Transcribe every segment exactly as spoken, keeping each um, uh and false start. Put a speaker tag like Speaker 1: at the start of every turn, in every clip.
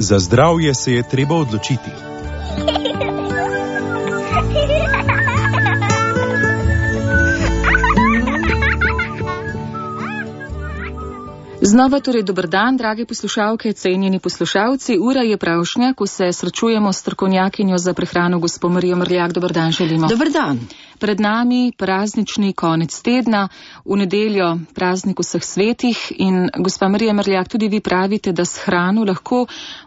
Speaker 1: Za zdravje se je treba odločiti.
Speaker 2: Znova torej dober dan, drage poslušalke, cenjeni poslušalci. Ura je pravšnja, ko se srečujemo s strokovnjakinjo za prehrano gospo Marijo Mrljak. Dober dan želimo.
Speaker 3: Dober dan.
Speaker 2: Pred nami praznični konec tedna, v nedeljo praznik vseh svetih in gospa Marija Mrljak, tudi vi pravite, da s hrano lahko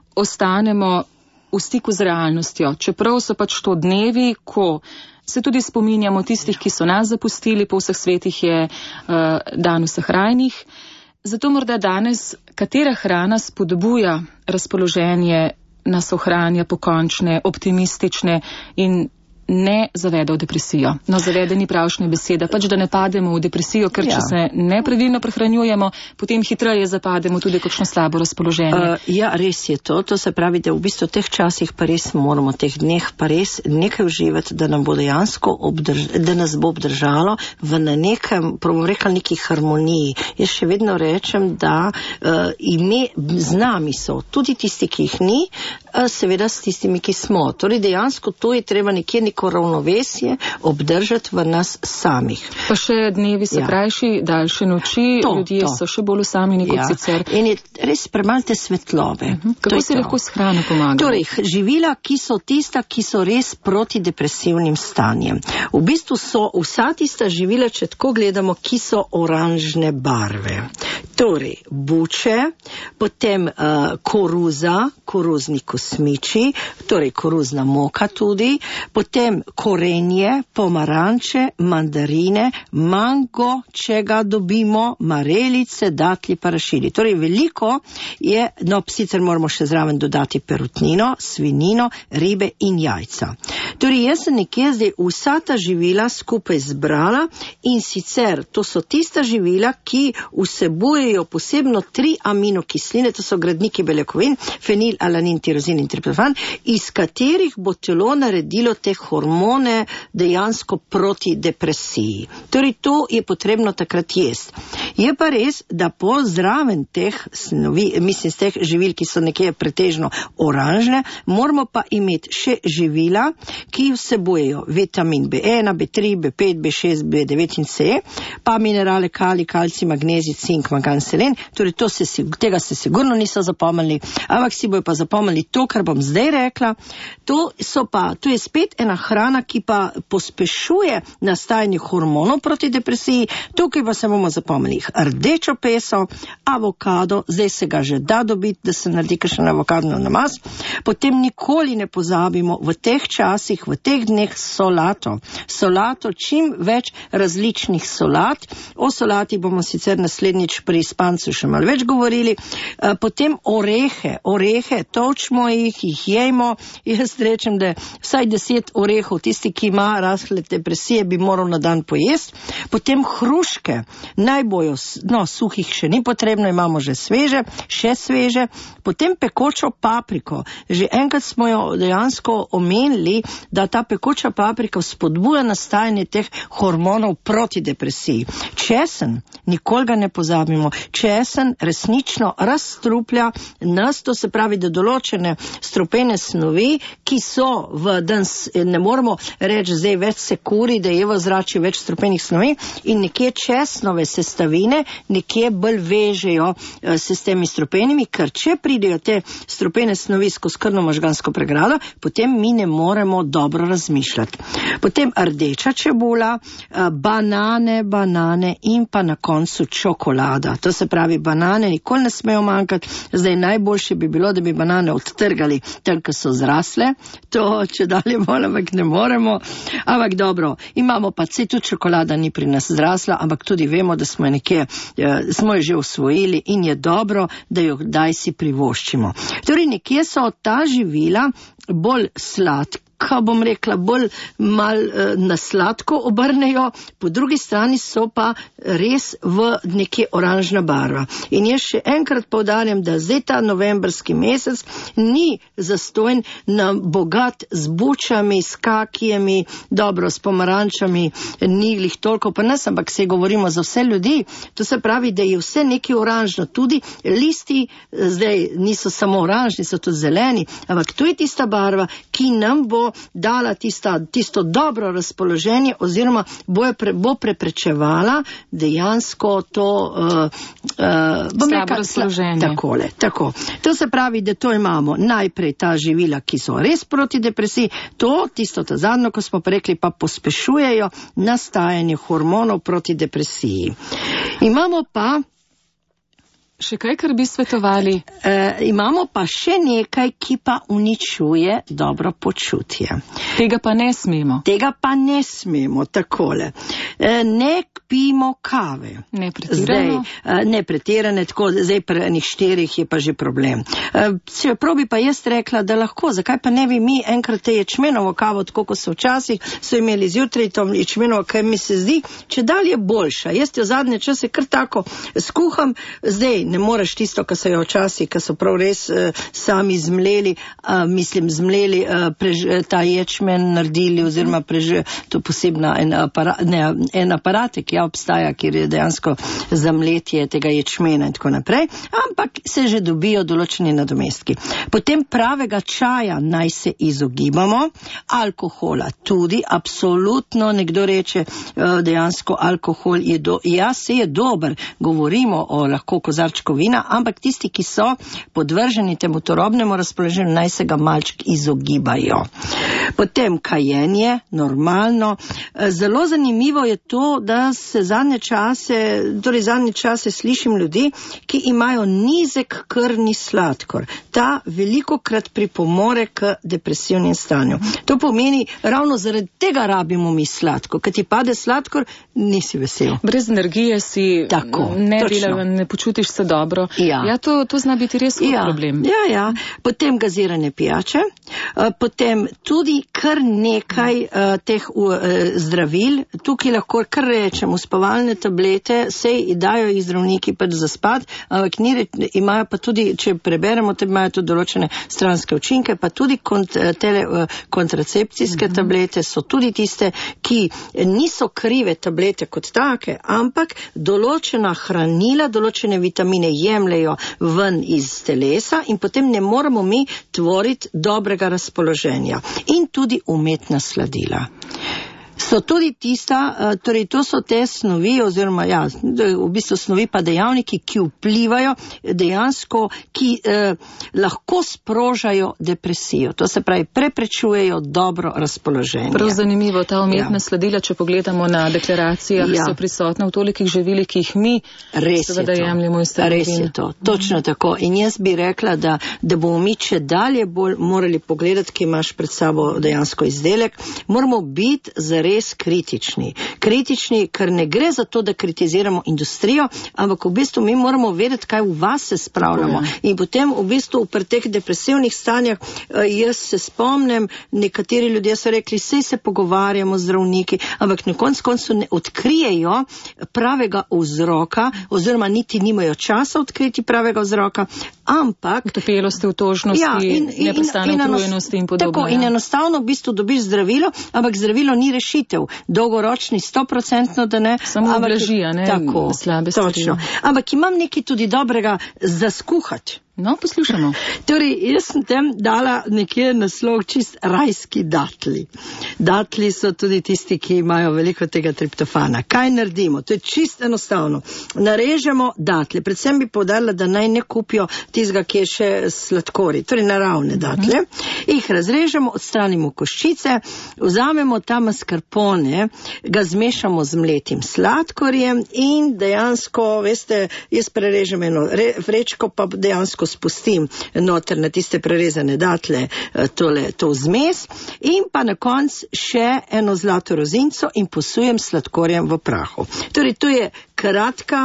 Speaker 2: ostanemo v stiku z realnostjo, čeprav so pač to dnevi, ko se tudi spominjamo tistih, ki so nas zapustili, po vseh svetih je uh, dan vseh rajnih. Zato morda danes, katera hrana spodbuja razpoloženje, nas ohranja pokončne, optimistične in ne zaveda v depresijo. No, zaveda ni pravšnja beseda, pač da ne pademo v depresijo, ker ja. Če se nepravilno prehranjujemo, potem hitreje zapademo tudi kakšno slabo razpoloženje.
Speaker 3: Uh, ja, res je to. To se pravi, da v bistvu teh časih pa res moramo, teh dneh pa res nekaj uživati, da nam bo dejansko obdrž, da nas bo obdržalo v na nekem, bom rekla, neki harmoniji. Jaz še vedno rečem, da uh, ime z nami so tudi tisti, ki jih ni, uh, seveda s tistimi, ki smo. Torej dejansko to je treba nekje neko ravnovesje obdržati v nas samih.
Speaker 2: Pa še dnevi so ja. krajši, daljše noči, to, ljudje to. so še bolj usamljeni kot ja. sicer.
Speaker 3: In je res premalte svetlobe.
Speaker 2: Uh-huh. Kako si lahko s hrano pomagamo?
Speaker 3: Torej, živila, ki so tista, ki so res proti depresivnim stanjem. V bistvu so vsa tista živila, če tako gledamo, ki so oranžne barve. Torej, buče, potem uh, koruza, koruzni kosmiči, torej koruzna moka tudi, potem korenje, pomaranče, mandarine, mango, če ga dobimo, marelice, datli, parašili. Torej, veliko je, no, sicer moramo še zraven dodati perutnino, svinino, ribe in jajca. Torej, jaz sem nekje zdaj vsa ta živila skupaj zbrala in sicer to so tista živila, ki vsebujejo posebno tri aminokisline, to so gradniki beljakovin, fenil, alanin, tirozin in triptofan, iz katerih bo telo naredilo te hormone dejansko proti depresiji. Torej, to je potrebno takrat jesti. Je pa res, da po zraven teh snovi, mislim, z teh živil, ki so nekje pretežno oranžne, moramo pa imeti še živila, ki vsebujejo vitamin B ena, B tri, B pet, B šest, B devet in C, pa minerale kali, kalci, magnezij, cink, mangan, selen. Torej, to se, tega se sigurno niso zapomnili, ampak si bojo pa zapomnili to, kar bom zdaj rekla. To so pa, to je spet ena hrana, ki pa pospešuje nastajanje hormonov proti depresiji. Tukaj pa se bomo zapomnili rdečo peso, avokado, zdaj se ga že da dobiti, da se naredi kakšen avokadno namaz. Potem nikoli ne pozabimo v teh časih, v teh dneh solato. Solato, čim več različnih solat. O solati bomo sicer naslednjič pri Spancu še malo več govorili. Potem orehe, orehe, točmo jih, jih jejmo. Jaz rečem, da vsaj deset orehov, tisti, ki ima rahle depresije, bi moral na dan pojesti. Potem hruške, naj bojo, no, suhih še ni potrebno, imamo že sveže, še sveže. Potem pekočo papriko. Že enkrat smo jo dejansko omenili, da ta pekoča paprika spodbuja nastajanje teh hormonov proti depresiji. Česen, nikoli ga ne pozabimo, česen resnično razstruplja nas, to se pravi, da določene strupene snovi, ki so v dan, ne moramo reči zdaj več se kuri, da je v zračju več strupenih snovi in nekje česnove sestavine nekje bolj vežejo se s temi strupenimi, ker če pridejo te strupene snovi skozi krvno-možgansko pregrado, potem mi ne moremo dobro razmišljati. Potem rdeča čebula, banane, banane in pa na koncu čokolada. To se pravi, banane nikoli ne smejo manjkati. Zdaj najboljše bi bilo, da bi banane odtrgali tam, ko so zrasle. To, če dalje bolj, ampak ne moremo. Ampak dobro, imamo pa se tudi čokolada ni pri nas zrasla, ampak tudi vemo, da smo nekje, smo jo že usvojili in je dobro, da jo daj si privoščimo. Torej, nekje so ta živila bolj sladka, bom rekla, bolj mal uh, na sladko obrnejo, po drugi strani so pa res v nekje oranžna barva. In jaz še enkrat povdarjam, da zdaj ta novembrski mesec ni zastojen na bogat z bučami, s kakijami, dobro, s pomarančami, ni glih toliko pa nas, ampak se govorimo za vse ljudi. To se pravi, da je vse nekaj oranžno. Tudi listi zdaj niso samo oranžni, so tudi zeleni, ampak to je tista barva, ki nam bo dala tista, tisto dobro razpoloženje oziroma bo, pre, bo preprečevala dejansko to uh, uh,
Speaker 2: slabo razpoloženje.
Speaker 3: Takole, tako. To se pravi, da to imamo najprej ta živila, ki so res proti depresiji, to, tisto ta zadnjo, ko smo rekli, pa pospešujejo nastajanje hormonov proti depresiji. Imamo pa
Speaker 2: še kaj, kar bi svetovali?
Speaker 3: E, imamo pa še nekaj, ki pa uničuje dobro počutje.
Speaker 2: Tega pa ne smemo.
Speaker 3: Tega pa ne smemo, takole. E, ne pijemo kave.
Speaker 2: Ne pretirano.
Speaker 3: Zdaj, ne pretirane, tako zdaj pri enih štirih je pa že problem. E, čeprav bi pa jaz rekla, da lahko, zakaj pa ne bi mi enkrat te ječmenovo kavo, tako ko so včasih, so imeli zjutraj to ječmenovo, kaj mi se zdi, če dalje boljša. Jaz jo zadnje čase kar tako skuham, zdaj ne moreš tisto, kar so jo včasih, kar so prav res uh, sami zmleli, uh, mislim, zmleli uh, prež, ta ječmen naredili oziroma prež, to posebna en, apara, ne, en aparatek, ja, obstaja, kjer je dejansko zamletje tega ječmena in tako naprej, ampak se že dobijo določeni nadomestki. Potem pravega čaja naj se izogibamo, alkohola tudi, absolutno, nekdo reče, uh, dejansko alkohol je do, ja, se je dober, govorimo o lahko kozarčku vina, ampak tisti, ki so podvrženi temu turobnemu razpoloženju, naj se ga malček izogibajo. Potem kajenje, normalno. Zelo zanimivo je to, da se zadnje čase, torej zadnje čase slišim ljudi, ki imajo nizek krvni sladkor. Ta velikokrat pripomore k depresivnim stanju. To pomeni, ravno zaradi tega rabimo mi sladko. Kad ti pade sladkor, nisi vesel.
Speaker 2: Brez energije si
Speaker 3: tako,
Speaker 2: ne delaven, ne počutiš se dobro.
Speaker 3: Ja,
Speaker 2: ja to, to zna biti res
Speaker 3: ja,
Speaker 2: problem.
Speaker 3: Ja, ja. Potem gazirane pijače, potem tudi kar nekaj uh, teh uh, zdravil, tukaj lahko kar rečem, uspavalne tablete, sej dajo jih zdravniki pač za spat, ampak uh, imajo pa tudi, če preberemo, te imajo tudi določene stranske učinke, pa tudi kont, tele, uh, kontracepcijske uh-huh. tablete so tudi tiste, ki niso krive tablete kot take, ampak določena hranila, določene vitamine jemljajo ven iz telesa in potem ne moramo mi tvoriti dobrega razpoloženja. In tudi umetna sladila. So tudi tista, torej to so te snovi oziroma ja, v bistvu snovi pa dejavniki, ki vplivajo dejansko, ki eh, lahko sprožajo depresijo. To se pravi, preprečujejo dobro razpoloženje.
Speaker 2: Prav zanimivo, ta umetna
Speaker 3: ja.
Speaker 2: sladila, če pogledamo na deklaracijah, ja. so prisotna v tolikih živilih, ki jih mi
Speaker 3: res
Speaker 2: seveda jemljemo iz trgovin.
Speaker 3: Res je to, točno tako. In jaz bi rekla, da, da bomo mi če dalje bolj morali pogledati, ki imaš pred sabo dejansko izdelek, moramo biti zares res kritični. Kritični, ker ne gre za to, da kritiziramo industrijo, ampak v bistvu mi moramo vedeti, kaj v vas se spravljamo. In potem v bistvu v teh depresivnih stanjah, jaz se spomnim, nekateri ljudje so rekli, sej se pogovarjamo z zdravniki, ampak na koncu koncu ne odkrijejo pravega vzroka, oziroma niti nimajo časa odkriti pravega vzroka, ampak
Speaker 2: utopelosti, utožnosti,
Speaker 3: ja, in, in,
Speaker 2: neprestane utrujenosti in podobno.
Speaker 3: Tako, ja. In enostavno v bistvu dobiš zdravilo, ampak zdravilo ni rešitev. Dolgoročni, stoprocentno, da ne.
Speaker 2: Samo oblažija, ne?
Speaker 3: Tako,
Speaker 2: slabe
Speaker 3: točno. Ampak imam nekaj tudi dobrega za skuhati.
Speaker 2: No, poslušamo.
Speaker 3: Torej, jaz sem tem dala nekje naslov čist rajski datli. Datli so tudi tisti, ki imajo veliko tega triptofana. Kaj naredimo? To je čist enostavno. Narežemo datle. Predvsem bi povdarila, da naj ne kupijo tistega, ki je še sladkori, torej naravne datle. Uh-huh. Ih razrežemo, odstranimo koščice, vzamemo ta mascarpone, ga zmešamo z mletim sladkorjem in dejansko, veste, jaz prerežem eno vrečko, pa dejansko kratko spustim noter na tiste prerezane datle tole, to zmes in pa na konc še eno zlato rozinco in posujem sladkorjem v prahu. Torej, to je kratka,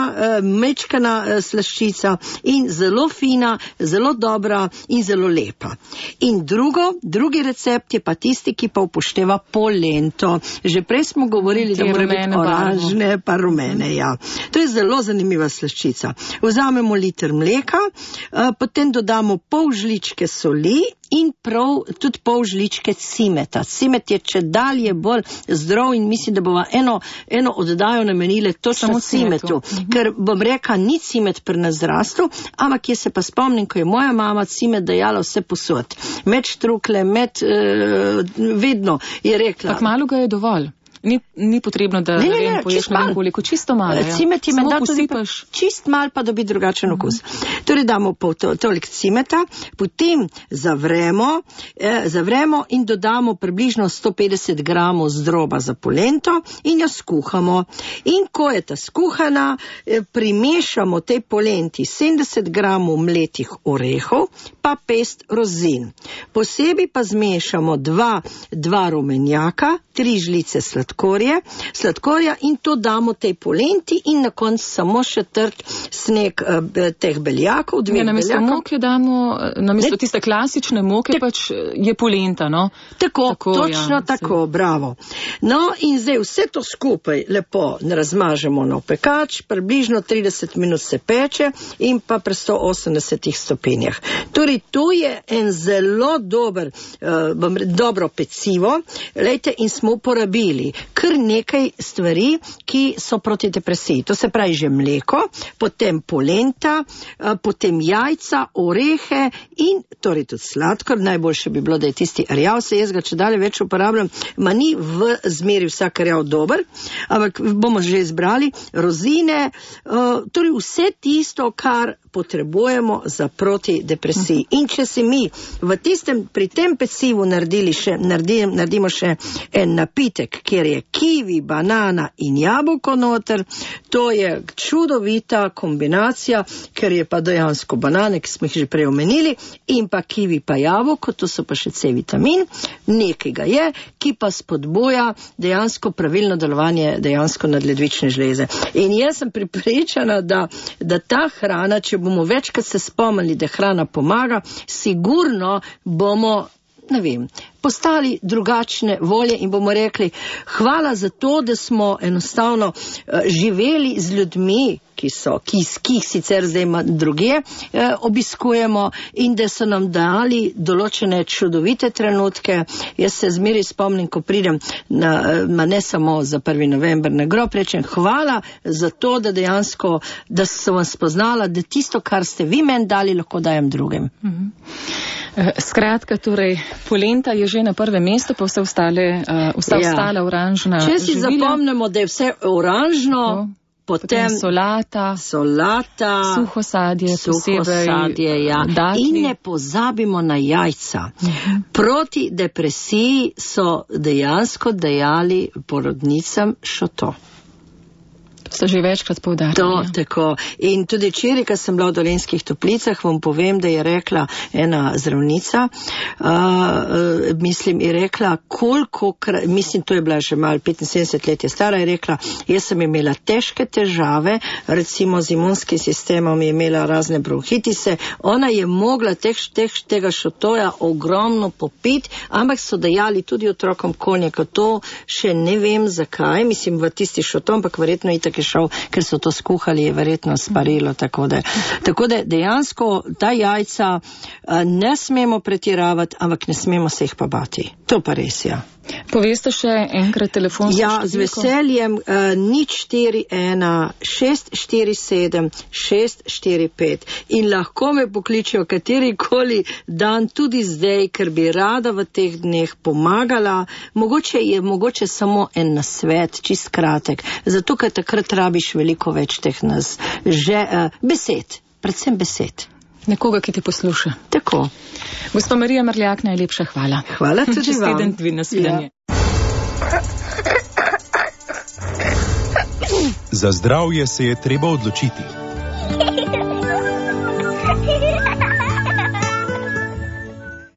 Speaker 3: mečkana slaščica in zelo fina, zelo dobra in zelo lepa. In drugo, drugi recept je pa tisti, ki pa upošteva polento. Že prej smo govorili, da mora biti oranžne pa rumene, ja. To je zelo zanimiva slaščica. Vzamemo liter mleka, potem dodamo pol žličke soli in prav tudi pol žličke cimeta. Cimet je čedalje bolj zdrav in mislim, da bova eno, eno oddajo namenile točno cimetu, mhm. ker bom reka, ni cimet pri nas zrastel, ampak jaz se pa spomnim, ko je moja mama cimet dajala vse posod. Med štrukle, med, uh, vedno je rekla.
Speaker 2: Tak malo ga je dovolj. Ni, ni potrebno, da ne, ne, ne, poješ nekoliko, čisto malo. Ja.
Speaker 3: Cimet je menda tudi čist mal, pa dobi drugačen okus. Mm-hmm. Torej damo pol to, toliko cimeta, potem zavremo, eh, zavremo in dodamo približno sto petdeset gramov zdroba za polento in jo skuhamo. In ko je ta skuhana, eh, primešamo tej polenti sedemdeset gramov mletih orehov, pa pest rozin. Posebej pa zmešamo dva, dva rumenjaka, tri žlice sladkorje, sladkorja in to damo tej polenti in na koncu samo še trd sneg uh, teh beljakov, dve
Speaker 2: ja, namesto
Speaker 3: beljakov.
Speaker 2: Moke damo, namesto tiste klasične moke, te, pač je polenta, no?
Speaker 3: Tako, tako točno ja, tako, se... bravo. No in zdaj vse to skupaj lepo razmažemo na opekač, približno trideset minut se peče in pa pri sto osemdesetih stopinjah. Torej, to je en zelo dober, uh, dobro pecivo, lejte, in smo uporabili kar nekaj stvari, ki so proti depresiji. To se pravi že mleko, potem polenta, potem jajca, orehe in torej tudi sladkor. Najboljše bi bilo, da je tisti rjav, se jaz ga če dalje več uporabljam, ma ni v zmeri vsak rjav dober, ampak bomo že izbrali rozine, torej vse tisto, kar potrebujemo za proti depresiji. In če si mi v tistem, pri tem pecivu naredili še, naredim, naredimo še en napitek, kjer je kiwi, banana in jabolko noter, to je čudovita kombinacija, ker je pa dejansko banane, ki smo jih že prej omenili, in pa kiwi pa jabolko, to so pa še C vitamin, nekaj ga je, ki pa spodbuja dejansko pravilno delovanje dejansko nadledvične žleze. In jaz sem pripričana, da, da ta hrana, če bomo večkrat se spomnili, da hrana pomaga, sigurno bomo, ne vem, postali drugačne volje in bomo rekli, hvala za to, da smo enostavno uh, živeli z ljudmi, ki so, ki, ki jih sicer zdaj druge eh, obiskujemo in da so nam dali določene čudovite trenutke. Jaz se zmeri spomnim, ko pridem na, ma ne samo za prvi november na grob, rečem hvala za to, da dejansko, da sem vam spoznala, da tisto, kar ste vi meni dali, lahko dajem drugim.
Speaker 2: Mhm. Skratka, torej, polenta je že na prvem mestu, pa vse ostale, uh, vse ja. ostale oranžna živila.
Speaker 3: Če si živila. Zapomnimo, da je vse oranžno, no. Potem,
Speaker 2: potem solata,
Speaker 3: solata,
Speaker 2: suho sadje,
Speaker 3: suho
Speaker 2: posebej
Speaker 3: sadje, ja. In ne pozabimo na jajca. Uh-huh. Proti depresiji so dejansko dejali porodnicam šoto.
Speaker 2: Ste že večkrat poudarili.
Speaker 3: To, tako. In tudi včeraj, ko sem bila v Dolenjskih Toplicah, vam povem, da je rekla ena zdravnica, uh, uh, mislim, je rekla, koliko, mislim, to je bila že malo petinsedemdeset let je stara, je rekla, jaz sem imela težke težave, recimo z imunskim sistemom je imela razne bronhitise, ona je mogla teh, teh, tega šotoja ogromno popiti, ampak so dajali tudi otrokom konjaka, to še ne vem zakaj, mislim, v tisti šoto, ampak verjetno itak je šel, ker so to skuhali, je verjetno sparilo, tako da, tako da dejansko ta jajca ne smemo pretiravati, ampak ne smemo se jih pa bati. To pa res, ja.
Speaker 2: Poveste še enkrat telefonsko
Speaker 3: ja, številko? Ja, z veseljem, uh, nič štiri ena šest štiri sedem šest štiri pet in lahko me pokličijo katerikoli dan, tudi zdaj, ker bi rada v teh dneh pomagala. Mogoče je mogoče samo en nasvet, čist kratek, zato ker takrat rabiš veliko več teh nas, že uh, besed, predvsem besed.
Speaker 2: Nekoga, ki te posluša.
Speaker 3: Tako.
Speaker 2: Gospa Marija Mrljak, najlepša hvala.
Speaker 3: Hvala tudi vam.
Speaker 2: Čez teden dvi nasvidenje.
Speaker 1: Ja. Za zdravje se je treba odločiti.